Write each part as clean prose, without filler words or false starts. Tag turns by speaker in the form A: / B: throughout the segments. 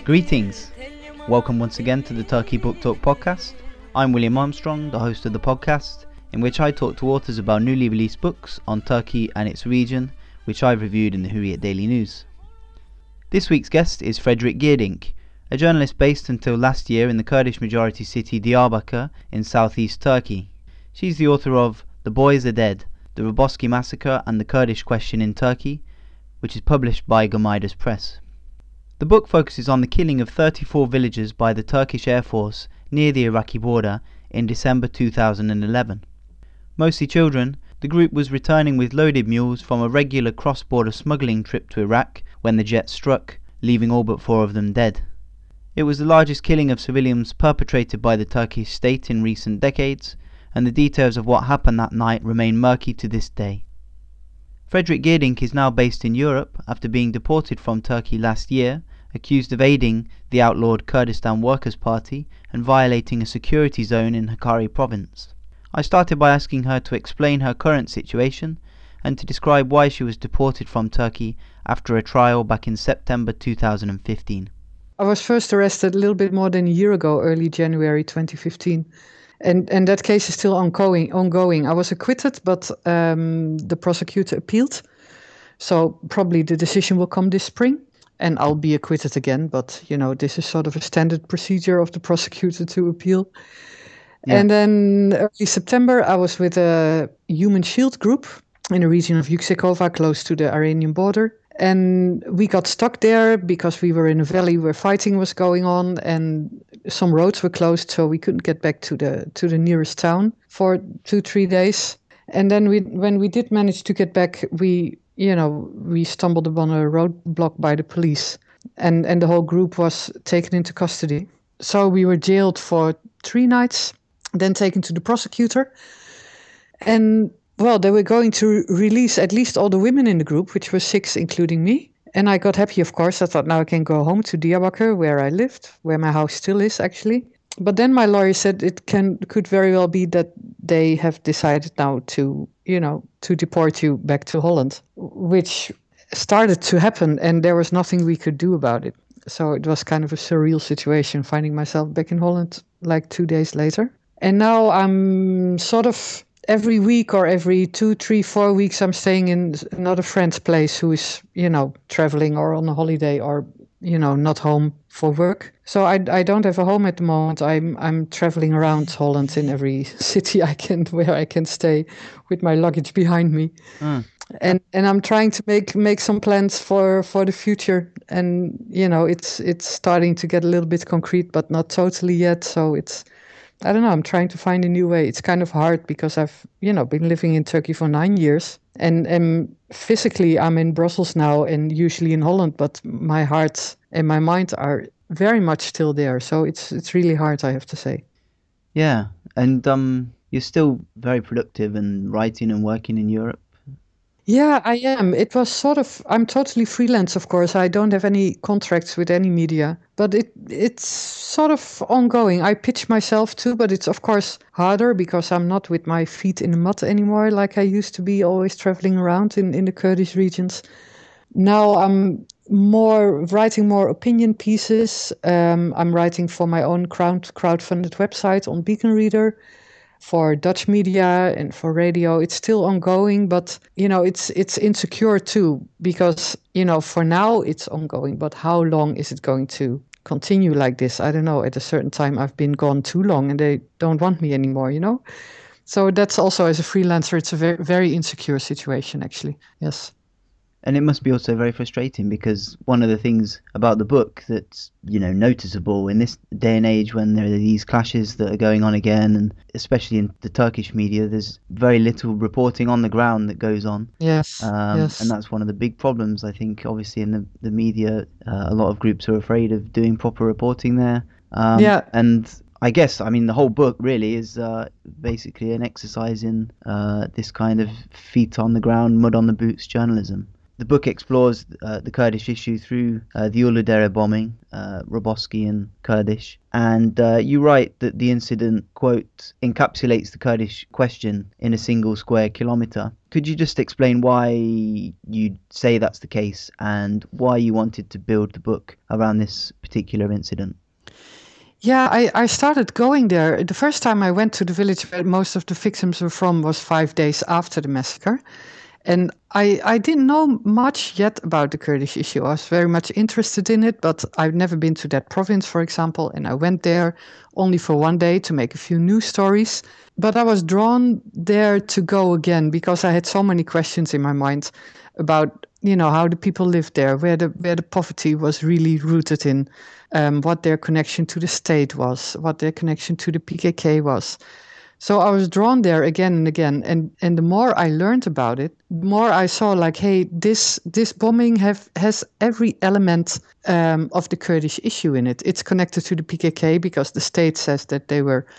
A: Greetings. Welcome once again to the Turkey Book Talk podcast. I'm William Armstrong, the host of the podcast, in which I talk to authors about newly released books on Turkey and its region, which I've reviewed in the Hurriyet Daily News. This week's guest is Fredrik Geerdink, a journalist based until last year in the Kurdish majority city Diyarbakir in southeast Turkey. She's the author of The Boys Are Dead, The Roboski Massacre and the Kurdish Question in Turkey, which is published by Gomaidas Press. The book focuses on the killing of 34 villagers by the Turkish Air Force near the Iraqi border in December 2011. Mostly children, the group was returning with loaded mules from a regular cross-border smuggling trip to Iraq when the jet struck, leaving all but 4 of them dead. It was the largest killing of civilians perpetrated by the Turkish state in recent decades, and the details of what happened that night remain murky to this day. Fredrik Geerdink is now based in Europe after being deported from Turkey last year, accused of aiding the outlawed Kurdistan Workers' Party and violating a security zone in Hakkari province. I started by asking her to explain her current situation and to describe why she was deported from Turkey after a trial back in September 2015.
B: I was first arrested a little bit more than a year ago, early January 2015. And that case is still ongoing. I was acquitted, but the prosecutor appealed. So probably the decision will come this spring, and I'll be acquitted again. But, this is sort of a standard procedure of the prosecutor to appeal. Yeah. And then early September, I was with a Human Shield group in the region of Yüksekova, close to the Iranian border. And we got stuck there because we were in a valley where fighting was going on and some roads were closed, so we couldn't get back to the nearest town for 2-3 days. And then when we did manage to get back, we stumbled upon a roadblock by the police, and the whole group was taken into custody. So we were jailed for 3 nights, then taken to the prosecutor. And well, they were going to release at least all the women in the group, which were 6, including me. And I got happy, of course. I thought, now I can go home to Diyarbakir, where I lived, where my house still is, actually. But then my lawyer said it could very well be that they have decided now to deport you back to Holland, which started to happen, and there was nothing we could do about it. So it was kind of a surreal situation, finding myself back in Holland like 2 days later. And now I'm sort of every week or every 2, 3, 4 weeks, I'm staying in another friend's place who is, traveling or on a holiday or, not home for work. So I don't have a home at the moment. I'm traveling around Holland in every city where I can stay with my luggage behind me. And I'm trying to make some plans for the future. And, it's starting to get a little bit concrete, but not totally yet. So I don't know, I'm trying to find a new way. It's kind of hard because I've, been living in Turkey for 9 years. And physically, I'm in Brussels now and usually in Holland, but my heart and my mind are very much still there. So it's really hard, I have to say.
A: Yeah, and you're still very productive and writing and working in Europe.
B: Yeah, I am. It was I'm totally freelance, of course. I don't have any contracts with any media, but it's sort of ongoing. I pitch myself too, but it's of course harder because I'm not with my feet in the mud anymore like I used to be, always traveling around in the Kurdish regions. Now I'm writing more opinion pieces. I'm writing for my own crowdfunded website on Beacon Reader, for Dutch media and for radio. It's still ongoing, but it's insecure too, because for now it's ongoing, but how long is it going to continue like this? I don't know. At a certain time I've been gone too long and they don't want me anymore, So that's also, as a freelancer, it's a very, very insecure situation, actually. Yes.
A: And it must be also very frustrating, because one of the things about the book that's, noticeable in this day and age when there are these clashes that are going on again, and especially in the Turkish media, there's very little reporting on the ground that goes on.
B: Yes.
A: Yes. And that's one of the big problems, I think, obviously in the media. A lot of groups are afraid of doing proper reporting there. And I guess, the whole book really is basically an exercise in this kind of feet on the ground, mud on the boots journalism. The book explores the Kurdish issue through the Uludere bombing, Roboski and Kurdish. And you write that the incident, quote, encapsulates the Kurdish question in a single square kilometre. Could you just explain why you say that's the case and why you wanted to build the book around this particular incident?
B: Yeah, I started going there. The first time I went to the village where most of the victims were from was 5 days after the massacre. And I didn't know much yet about the Kurdish issue. I was very much interested in it, but I've never been to that province, for example. And I went there only for 1 day to make a few news stories. But I was drawn there to go again because I had so many questions in my mind about, how the people lived there, where the poverty was really rooted in, what their connection to the state was, what their connection to the PKK was. So I was drawn there again and again, and the more I learned about it, the more I saw hey, this bombing has every element of the Kurdish issue in it. It's connected to the PKK because the state says that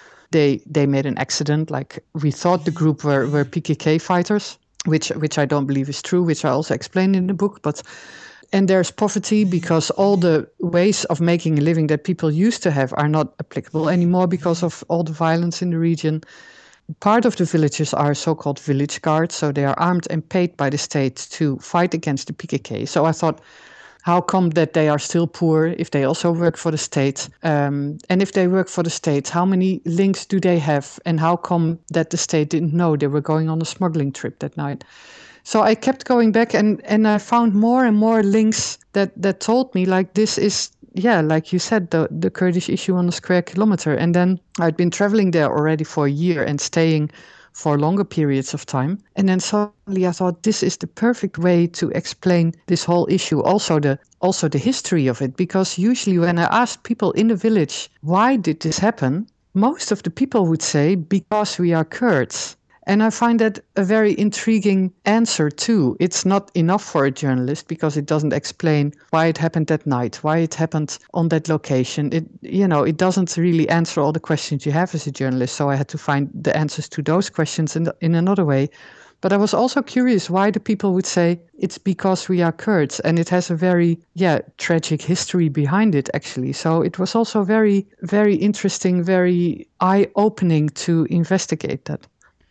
B: they made an accident. We thought the group were PKK fighters, which I don't believe is true, which I also explained in the book, and there's poverty because all the ways of making a living that people used to have are not applicable anymore because of all the violence in the region. Part of the villagers are so-called village guards, so they are armed and paid by the state to fight against the PKK. So I thought, how come that they are still poor if they also work for the state? And if they work for the state, how many links do they have? And how come that the state didn't know they were going on a smuggling trip that night? So I kept going back and I found more and more links that told me this is, like you said, the Kurdish issue on a square kilometer. And then I'd been traveling there already for a year and staying for longer periods of time. And then suddenly I thought this is the perfect way to explain this whole issue, also the history of it. Because usually when I asked people in the village, why did this happen? Most of the people would say, because we are Kurds. And I find that a very intriguing answer too. It's not enough for a journalist because it doesn't explain why it happened that night, why it happened on that location. It doesn't really answer all the questions you have as a journalist. So I had to find the answers to those questions in another way. But I was also curious why the people would say it's because we are Kurds, and it has a very, tragic history behind it, actually. So it was also very, very interesting, very eye-opening to investigate that.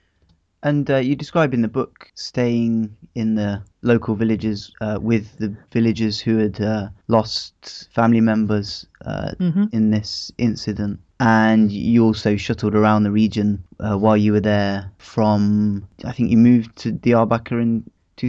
A: And you describe in the book staying in the local villages with the villagers who had lost family members in this incident. And you also shuttled around the region while you were there from, I think you moved to Diyarbakir in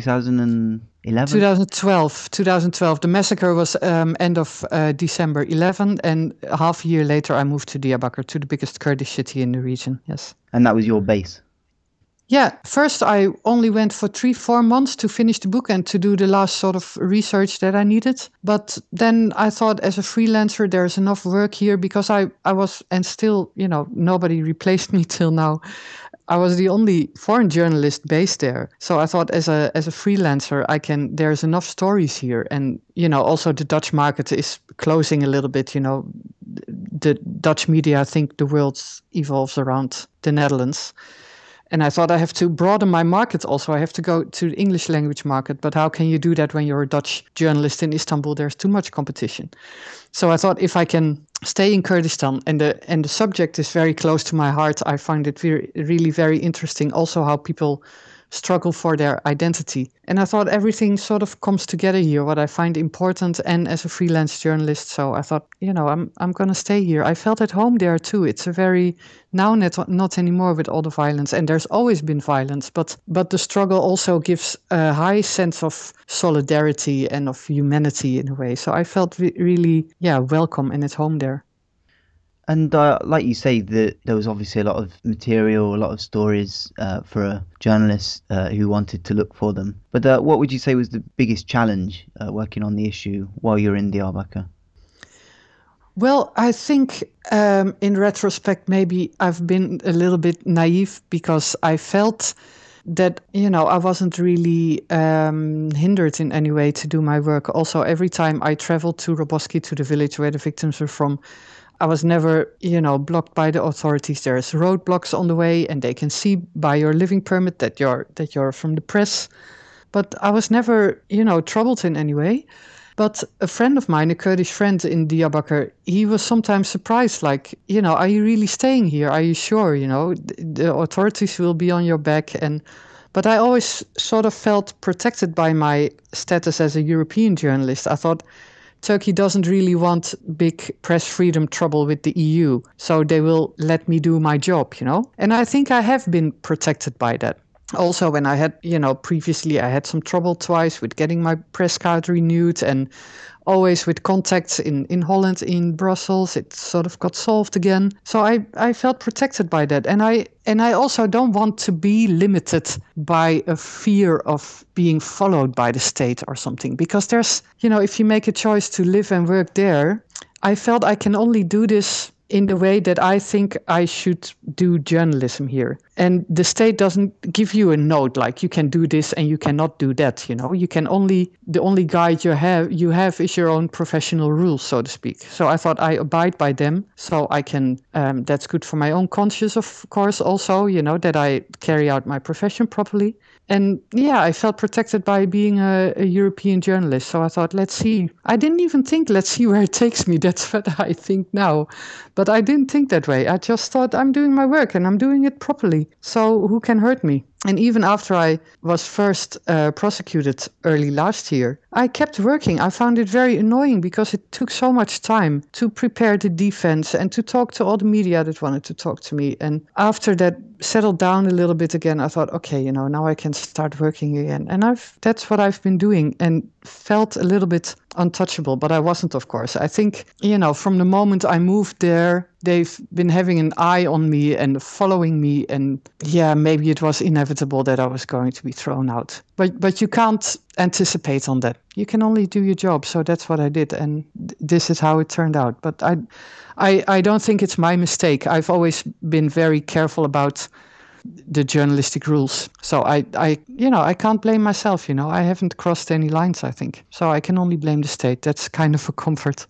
A: 2011?
B: 2012. The massacre was end of December 11, and half a year later I moved to Diyarbakir, to the biggest Kurdish city in the region, yes.
A: And that was your base?
B: Yeah, first I only went for 3-4 months to finish the book and to do the last sort of research that I needed. But then I thought, as a freelancer, there's enough work here because I was, and still, nobody replaced me till now. I was the only foreign journalist based there. So I thought as a freelancer, there's enough stories here. And, also the Dutch market is closing a little bit, the Dutch media, I think the world evolves around the Netherlands. And I thought I have to broaden my market also. I have to go to the English language market. But how can you do that when you're a Dutch journalist in Istanbul? There's too much competition. So I thought if I can stay in Kurdistan and the subject is very close to my heart, I find it really very interesting also how people struggle for their identity. And I thought everything sort of comes together here, what I find important and as a freelance journalist. So I thought, I'm going to stay here. I felt at home there too. It's a very, now not anymore with all the violence. And there's always been violence, but the struggle also gives a high sense of solidarity and of humanity in a way. So I felt really, welcome and at home there.
A: And like you say, there was obviously a lot of material, a lot of stories for a journalist who wanted to look for them. But what would you say was the biggest challenge working on the issue while you're in Diyarbakir?
B: Well, I think in retrospect, maybe I've been a little bit naive because I felt that, I wasn't really hindered in any way to do my work. Also, every time I traveled to Roboski, to the village where the victims were from, I was never, blocked by the authorities. There's roadblocks on the way, and they can see by your living permit that you're from the press. but I was never, troubled in any way. But a friend of mine, a Kurdish friend in Diyarbakir, he was sometimes surprised, like, are you really staying here? Are you sure? The authorities will be on your back. But I always sort of felt protected by my status as a European journalist. I thought Turkey doesn't really want big press freedom trouble with the EU, so they will let me do my job, And I think I have been protected by that. Also, when I had, previously I had some trouble twice with getting my press card renewed, and always with contacts in Holland, in Brussels, it sort of got solved again. So I felt protected by that. And I also don't want to be limited by a fear of being followed by the state or something. Because there's, if you make a choice to live and work there, I felt I can only do this in the way that I think I should do journalism here. And the state doesn't give you a note like you can do this and you cannot do that, You can the only guide you have is your own professional rules, so to speak. So I thought I abide by them, so I can, that's good for my own conscience, of course, also, that I carry out my profession properly. And yeah, I felt protected by being a European journalist. So I thought, let's see. I didn't even think, let's see where it takes me. That's what I think now. But I didn't think that way. I just thought I'm doing my work and I'm doing it properly. So who can hurt me? And even after I was first prosecuted early last year, I kept working. I found it very annoying because it took so much time to prepare the defense and to talk to all the media that wanted to talk to me. And after that settled down a little bit again, I thought, okay, now I can start working again. And that's what I've been doing, and felt a little bit untouchable, but I wasn't, of course. I think, from the moment I moved there, they've been having an eye on me and following me. And yeah, maybe it was inevitable that I was going to be thrown out. But you can't anticipate on that. You can only do your job. So that's what I did. And this is how it turned out. But I don't think it's my mistake. I've always been very careful about the journalistic rules. So I can't blame myself, I haven't crossed any lines, I think. So I can only blame the state. That's kind of a comfort.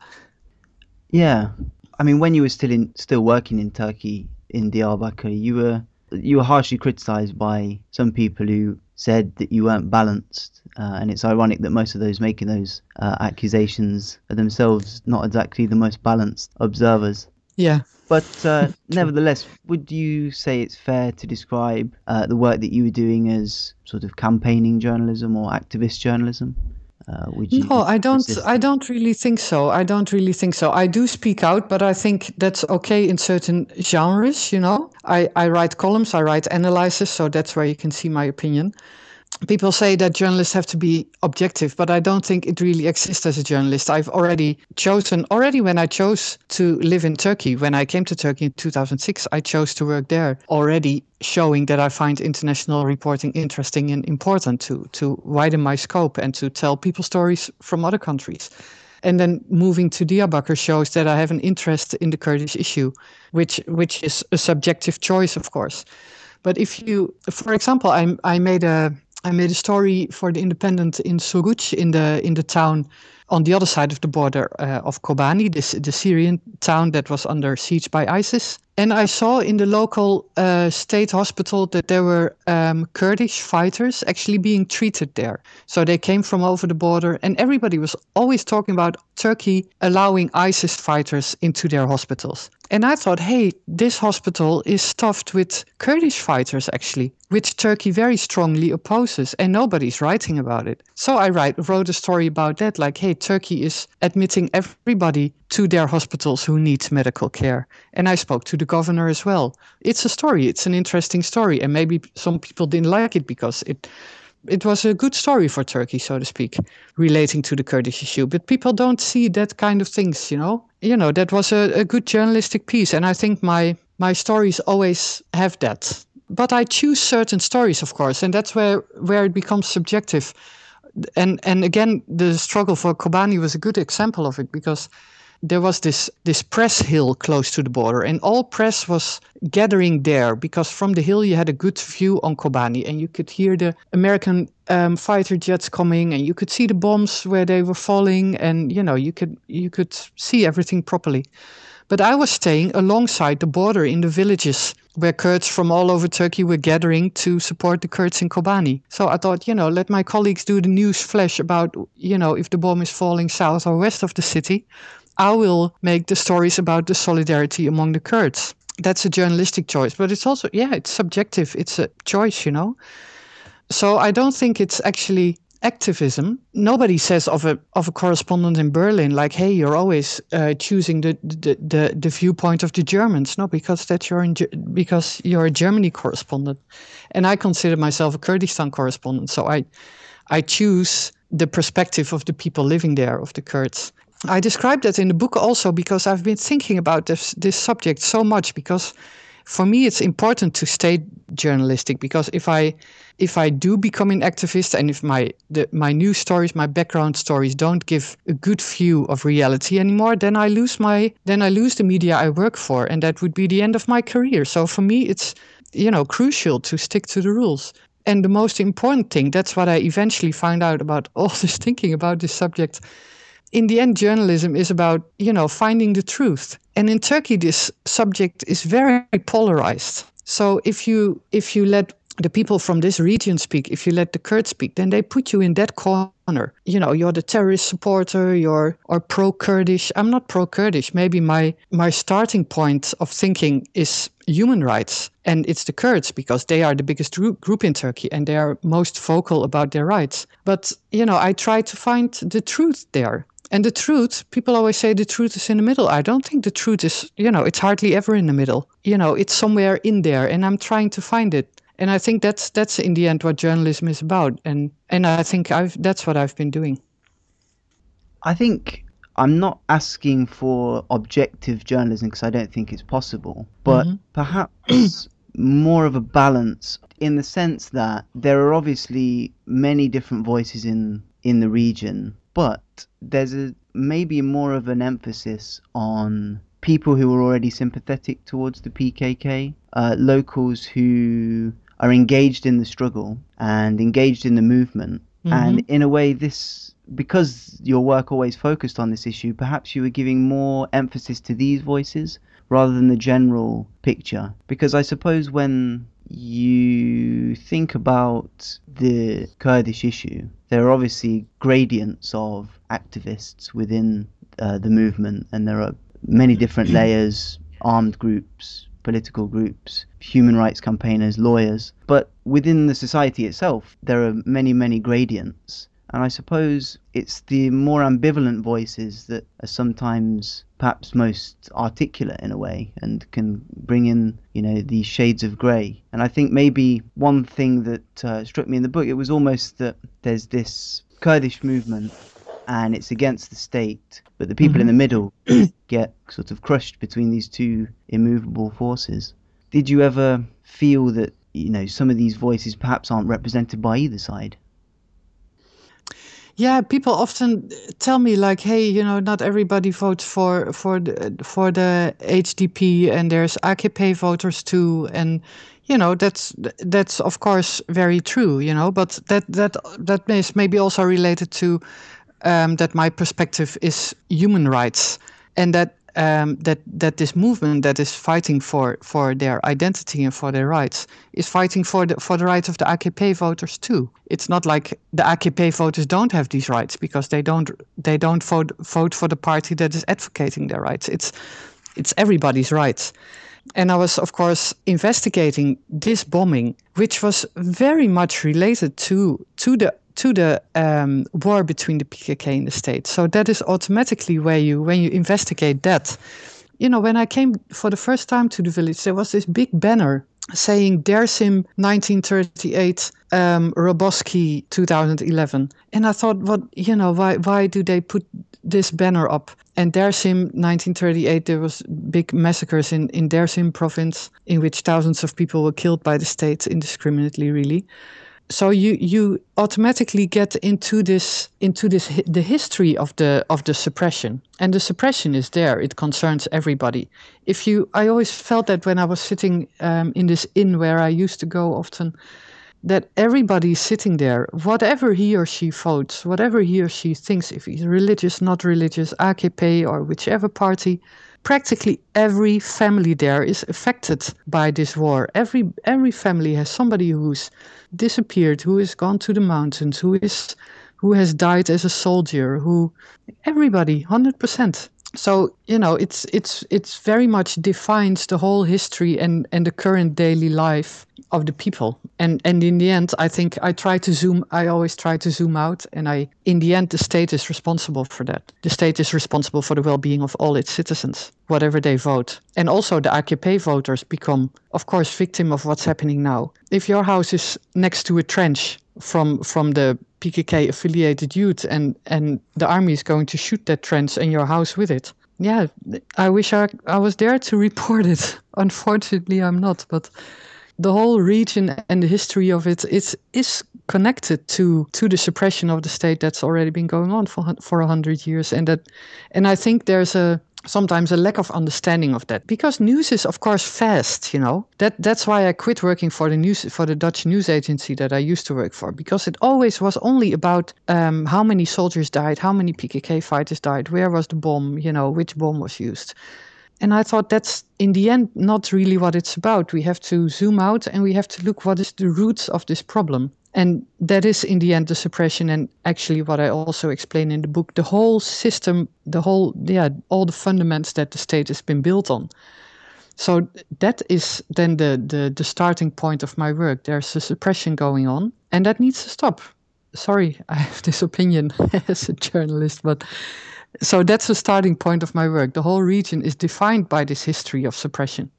A: Yeah. I mean, when you were still working in Turkey, in Diyarbakir, you were harshly criticised by some people who said that you weren't balanced. And it's ironic that most of those making those accusations are themselves not exactly the most balanced observers.
B: Yeah.
A: But nevertheless, would you say it's fair to describe the work that you were doing as sort of campaigning journalism or activist journalism?
B: No, I don't really think so. I do speak out, but I think that's okay in certain genres, I write columns, I write analysis, so that's where you can see my opinion. People say that journalists have to be objective, but I don't think it really exists as a journalist. I've already when I chose to live in Turkey, when I came to Turkey in 2006, I chose to work there, already showing that I find international reporting interesting and important to widen my scope and to tell people stories from other countries. And then moving to Diyarbakir shows that I have an interest in the Kurdish issue, which is a subjective choice, of course. But if you, for example, I made a story for The Independent in Suruç, in the town on the other side of the border of Kobani, the Syrian town that was under siege by ISIS. And I saw in the local state hospital that there were Kurdish fighters actually being treated there. So they came from over the border, and everybody was always talking about Turkey allowing ISIS fighters into their hospitals. And I thought, hey, this hospital is stuffed with Kurdish fighters, actually, which Turkey very strongly opposes, and nobody's writing about it. So I wrote a story about that, like, hey, Turkey is admitting everybody to their hospitals who need medical care. And I spoke to the governor as well. It's a story. It's an interesting story. And maybe some people didn't like it because it was a good story for Turkey, so to speak, relating to the Kurdish issue. But people don't see that kind of things, that was a good journalistic piece. And I think my stories always have that. But I choose certain stories, of course, and that's where it becomes subjective. And again, the struggle for Kobani was a good example of it, because there was this press hill close to the border, and all press was gathering there because from the hill you had a good view on Kobani, and you could hear the American fighter jets coming, and you could see the bombs where they were falling, and you could see everything properly. But I was staying alongside the border in the villages where Kurds from all over Turkey were gathering to support the Kurds in Kobani. So I thought, let my colleagues do the news flash about, if the bomb is falling south or west of the city. I will make the stories about the solidarity among the Kurds. That's a journalistic choice, but it's also, it's subjective. It's a choice, So I don't think it's actually activism. Nobody says of a correspondent in Berlin like, "Hey, you're always choosing the viewpoint of the Germans." No, because because you're a Germany correspondent, and I consider myself a Kurdistan correspondent. So I choose the perspective of the people living there, of the Kurds. I describe that in the book also because I've been thinking about this subject so much, because for me it's important to stay journalistic, because if I do become an activist, and if my news stories, my background stories don't give a good view of reality anymore, then I lose the media I work for, and that would be the end of my career. So for me it's crucial to stick to the rules. And the most important thing, that's what I eventually found out about all this thinking about this subject. In the end, journalism is about, finding the truth. And in Turkey, this subject is very polarized. So if you let the people from this region speak, if you let the Kurds speak, then they put you in that corner. You're the terrorist supporter, or pro-Kurdish. I'm not pro-Kurdish. Maybe my starting point of thinking is human rights. And it's the Kurds, because they are the biggest group in Turkey and they are most vocal about their rights. But, I try to find the truth there. And the truth, people always say the truth is in the middle. I don't think the truth is, it's hardly ever in the middle. It's somewhere in there, and I'm trying to find it. And I think that's in the end what journalism is about. And I think that's what I've been doing.
A: I think I'm not asking for objective journalism, because I don't think it's possible, but perhaps more of a balance, in the sense that there are obviously many different voices in the region, but there's maybe more of an emphasis on people who are already sympathetic towards the PKK, locals who are engaged in the struggle and engaged in the movement. And in a way, because your work always focused on this issue, perhaps you were giving more emphasis to these voices rather than the general picture. Because I suppose when you think about the Kurdish issue, there are obviously gradients of activists within the movement, and there are many different layers, armed groups, political groups, human rights campaigners, lawyers. But within the society itself, there are many, many gradients. And I suppose it's the more ambivalent voices that are sometimes perhaps most articulate in a way, and can bring in, these shades of grey. And I think maybe one thing that struck me in the book, it was almost that there's this Kurdish movement and it's against the state, but the people in the middle get sort of crushed between these two immovable forces. Did you ever feel that, some of these voices perhaps aren't represented by either side?
B: Yeah, people often tell me like, "Hey, not everybody votes for the HDP, and there's AKP voters too." And that's of course very true, But that is maybe also related to that my perspective is human rights, and that this movement that is fighting for their identity and for their rights is fighting for the rights of the AKP voters too. It's not like the AKP voters don't have these rights because they don't vote for the party that is advocating their rights. It's everybody's rights. And I was, of course, investigating this bombing, which was very much related to the war between the PKK and the state. So that is automatically when you investigate that. When I came for the first time to the village, there was this big banner saying Dersim 1938, Roboski 2011. And I thought, why do they put this banner up? And Dersim 1938, there was big massacres in Dersim province, in which thousands of people were killed by the state indiscriminately, really. So you automatically get into the history of the suppression, and the suppression is there. It concerns everybody. I always felt that when I was sitting in this inn where I used to go often, that everybody sitting there, whatever he or she votes, whatever he or she thinks, if he's religious, not religious, AKP or whichever party, practically every family there is affected by this war. Every family has somebody who's disappeared, who has gone to the mountains, who has died as a soldier, everybody, 100%. So, it's very much defines the whole history and the current daily life of the people. And in the end, I think I always try to zoom out, and in the end, the state is responsible for that. The state is responsible for the well-being of all its citizens, whatever they vote. And also the AKP voters become, of course, victim of what's happening now. If your house is next to a trench from the PKK affiliated youth, and the army is going to shoot that trench and your house with it. Yeah, I wish I was there to report it. Unfortunately, I'm not. But the whole region and the history of it is connected to the suppression of the state that's already been going on for 100 years, and I think there's sometimes a lack of understanding of that, because news is of course fast. That's why I quit working for the Dutch news agency that I used to work for, because it always was only about how many soldiers died, how many PKK fighters died, where was the bomb, which bomb was used. And I thought that's, in the end, not really what it's about. We have to zoom out and we have to look what is the roots of this problem. And that is, in the end, the suppression, and actually what I also explain in the book, the whole system, all the fundamentals that the state has been built on. So that is then the starting point of my work. There's a suppression going on, and that needs to stop. Sorry, I have this opinion as a journalist, but... So that's the starting point of my work. The whole region is defined by this history of suppression.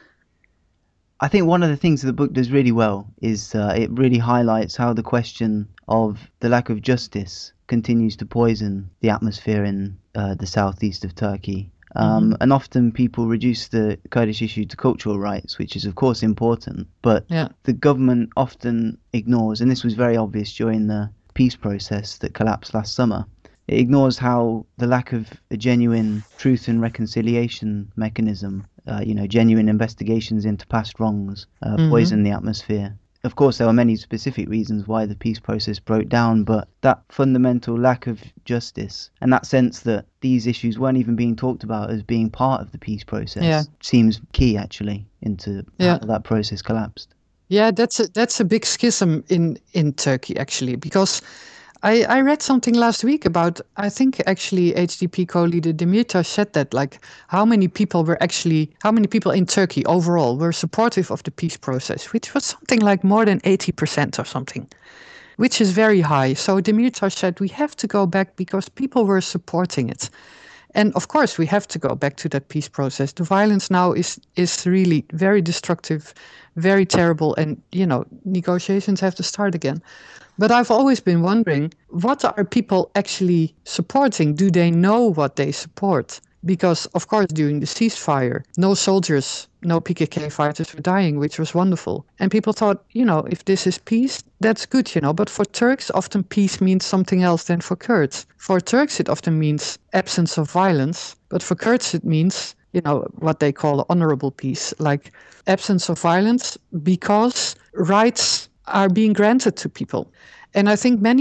A: I think one of the things the book does really well is it really highlights how the question of the lack of justice continues to poison the atmosphere in the southeast of Turkey. And often people reduce the Kurdish issue to cultural rights, which is of course important, but the government often ignores, and this was very obvious during the peace process that collapsed last summer, it ignores how the lack of a genuine truth and reconciliation mechanism, genuine investigations into past wrongs, poison the atmosphere. Of course, there were many specific reasons why the peace process broke down, but that fundamental lack of justice and that sense that these issues weren't even being talked about as being part of the peace process seems key, actually, into how that process collapsed.
B: Yeah, that's a big schism in Turkey, actually, because I read something last week about, I think actually HDP co-leader Demirtas said that, like, how many people in Turkey overall were supportive of the peace process, which was something like more than 80% or something, which is very high. So Demirtas said we have to go back because people were supporting it. And of course, we have to go back to that peace process. The violence now is really very destructive, very terrible, and, negotiations have to start again. But I've always been wondering, what are people actually supporting? Do they know what they support? Because, of course, during the ceasefire, no soldiers, no PKK fighters were dying, which was wonderful. And people thought, if this is peace, that's good, But for Turks, often peace means something else than for Kurds. For Turks, it often means absence of violence. But for Kurds, it means, what they call honorable peace, like absence of violence because rights are being granted to people. And I think many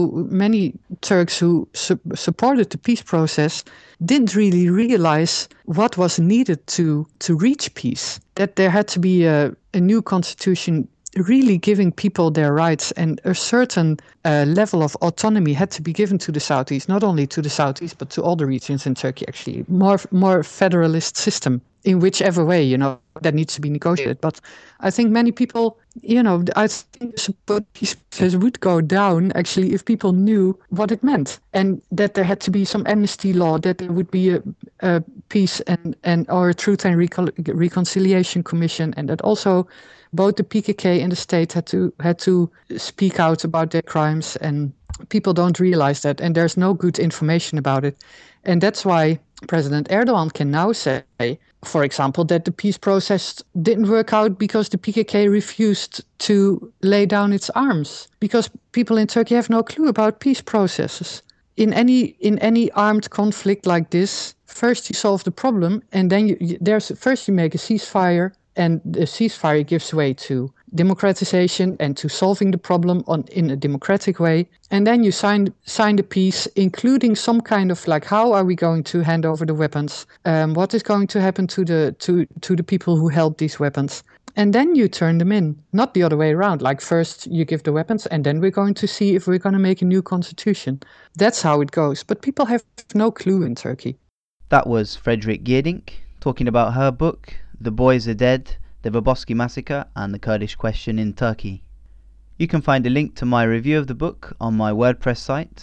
B: Turks who supported the peace process didn't really realize what was needed to reach peace, that there had to be a new constitution really giving people their rights, and a certain level of autonomy had to be given to the southeast, not only to the southeast, but to all the regions in Turkey, actually. More federalist system in whichever way, that needs to be negotiated. But I think many people, I think the peace process would go down, actually, if people knew what it meant, and that there had to be some amnesty law, that there would be a peace or a truth and reconciliation commission, and that also both the PKK and the state had to speak out about their crimes, and people don't realize that, and there's no good information about it. And that's why President Erdogan can now say, for example, that the peace process didn't work out because the PKK refused to lay down its arms, because people in Turkey have no clue about peace processes. In any armed conflict like this, first you solve the problem, and then first you make a ceasefire, and the ceasefire gives way to democratization and to solving the problem in a democratic way. And then you sign the peace, including some kind of like, how are we going to hand over the weapons? What is going to happen to the people who held these weapons? And then you turn them in, not the other way around. Like first you give the weapons and then we're going to see if we're going to make a new constitution. That's how it goes. But people have no clue in Turkey.
A: That was Fredrik Geerdink talking about her book, The Boys Are Dead, The Verboski Massacre and the Kurdish Question in Turkey. You can find a link to my review of the book on my WordPress site,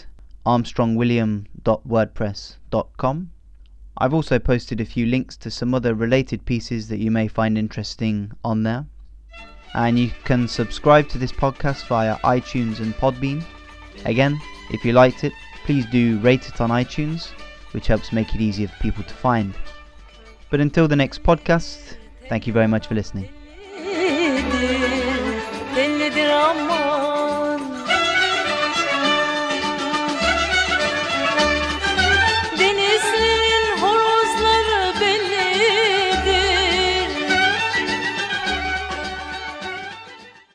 A: armstrongwilliam.wordpress.com. I've also posted a few links to some other related pieces that you may find interesting on there. And you can subscribe to this podcast via iTunes and Podbean. Again, if you liked it, please do rate it on iTunes, which helps make it easier for people to find. But until the next podcast, thank you very much for listening.